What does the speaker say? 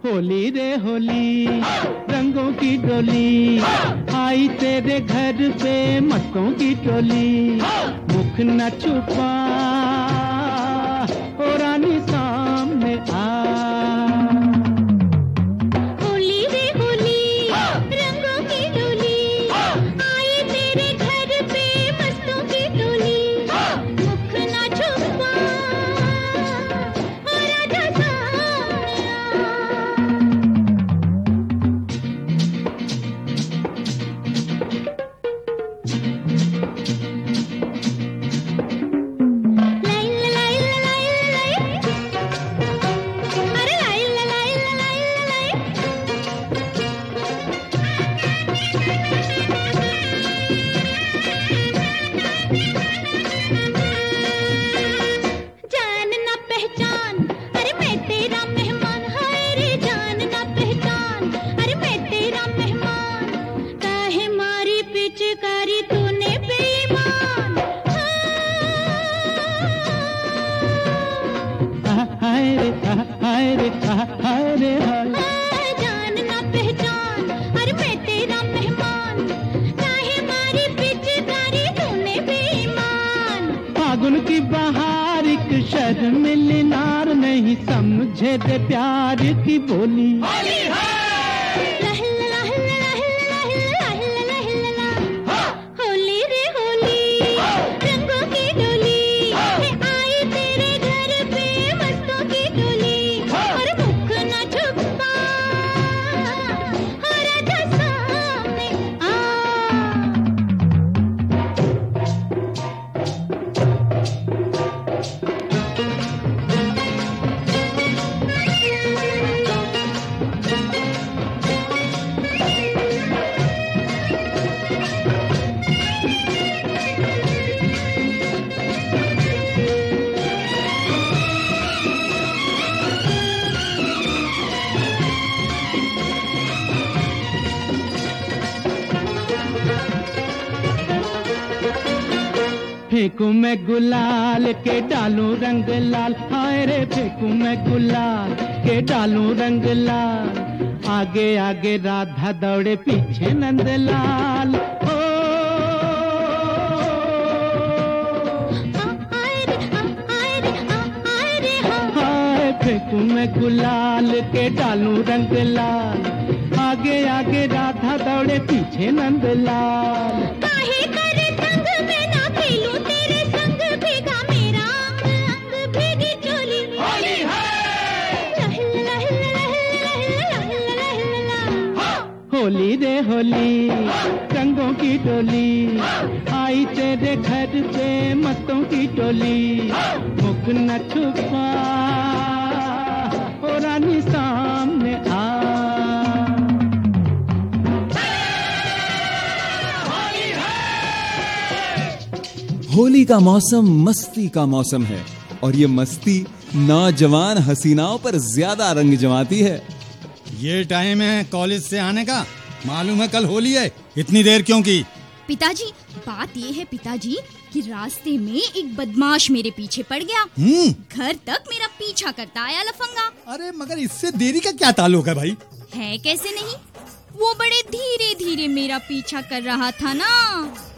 होली रे होली, रंगों की डोली आई तेरे घर पे मस्तों की टोली। मुख न छुपा ओ रानी सामने आ। होली रे होली, रंगों की डोली आई तेरे घर पे मस्तों की टोली। मुख न छुपा ओ राजा सामने आ। जान ना पहचान, अरे मैं तेरा मेहमान। हाय रे जान ना पहचान, अरे मैं तेरा मेहमान। काहे मारी पिचकारी तूने बेईमान। हाय रे हाय रे हाय रे हाय। जान ना पहचान, अरे मैं तेरा मेहमान। काहे मारी पिचकारी तूने बेईमान। फागुन की बहार एक शर्मिली नार नहीं समझे दे प्यार की बोली। होली रे होली, रंगों की डोली आई तेरे घर पे मस्तों की टोली। और मुख न छुपा हो राजा सामने आ। फेंकू मैं गुलाल के डालूं रंग लाल। हाय रे फेंकू मैं गुलाल के डालूं रंग लाल। आगे आगे राधा दौड़े पीछे नंदलाल। ओ हाय फेंकू मैं गुलाल के डालूं रंग लाल। आगे आगे राधा दौड़े पीछे नंदलाल। काहे करे तंग मैं ना खेलूं तेरे संग। भीगा मेरा अंग अंग भीगी चोली। होली होली रे होली, रंगों की डोली आई तेरे घर पे मस्तों की टोली। मुख न छुपा ओ रानी सामने आ। होली का मौसम मस्ती का मौसम है और ये मस्ती नौजवान हसीनाओं पर ज्यादा रंग जमाती है। ये टाइम है कॉलेज से आने का। मालूम है कल होली है, इतनी देर क्यों की? पिताजी, बात ये है पिताजी कि रास्ते में एक बदमाश मेरे पीछे पड़ गया। घर तक मेरा पीछा करता आया लफंगा। अरे मगर इससे देरी का क्या ताल्लुक है भाई? है कैसे नहीं, वो बड़े धीरे धीरे मेरा पीछा कर रहा था ना।